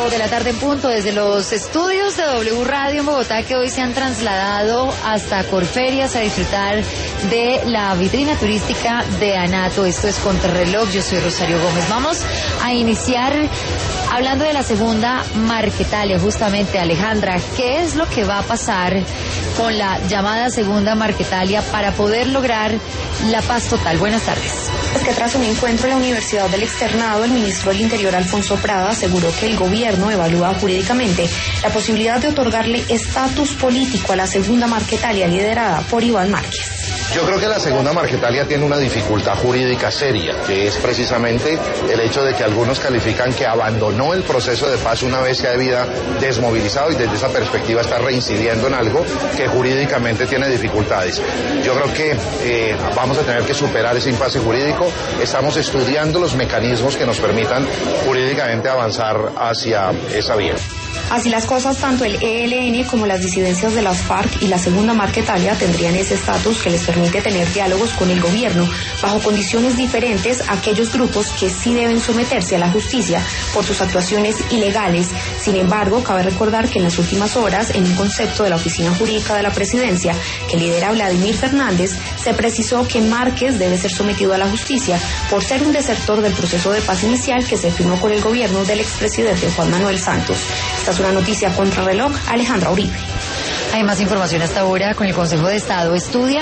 4 de la tarde en punto desde los estudios de W Radio en Bogotá, que hoy se han trasladado hasta Corferias a disfrutar de la vitrina turística de Anato. Esto es Contrarreloj, yo soy Rosario Gómez. Vamos a iniciar hablando de la segunda Marquetalia, justamente. Alejandra, ¿qué es lo que va a pasar con la llamada segunda Marquetalia para poder lograr la paz total? Buenas tardes. Es que tras un encuentro en la Universidad del Externado, el ministro del Interior, Alfonso Prada, aseguró que el gobierno evalúa jurídicamente la posibilidad de otorgarle estatus político a la segunda Marquetalia liderada por Iván Márquez. Yo creo que la segunda Marquetalia tiene una dificultad jurídica seria, que es precisamente el hecho de que algunos califican que abandonó el proceso de paz una vez se había desmovilizado y desde esa perspectiva está reincidiendo en algo que jurídicamente tiene dificultades. Yo creo que vamos a tener que superar ese impasse jurídico. Estamos estudiando los mecanismos que nos permitan jurídicamente avanzar hacia esa vía. Así las cosas, tanto el ELN como las disidencias de las FARC y la segunda Marquetalia tendrían ese estatus que les permite tener diálogos con el gobierno bajo condiciones diferentes a aquellos grupos que sí deben someterse a la justicia por sus actuaciones ilegales. Sin embargo, cabe recordar que en las últimas horas, en un concepto de la Oficina Jurídica de la Presidencia que lidera Vladimir Fernández, se precisó que Márquez debe ser sometido a la justicia por ser un desertor del proceso de paz inicial que se firmó con el gobierno del expresidente Juan Manuel Santos. Esta es una noticia Contrarreloj. Alejandra Uribe. Hay más información hasta ahora con el Consejo de Estado. Estudia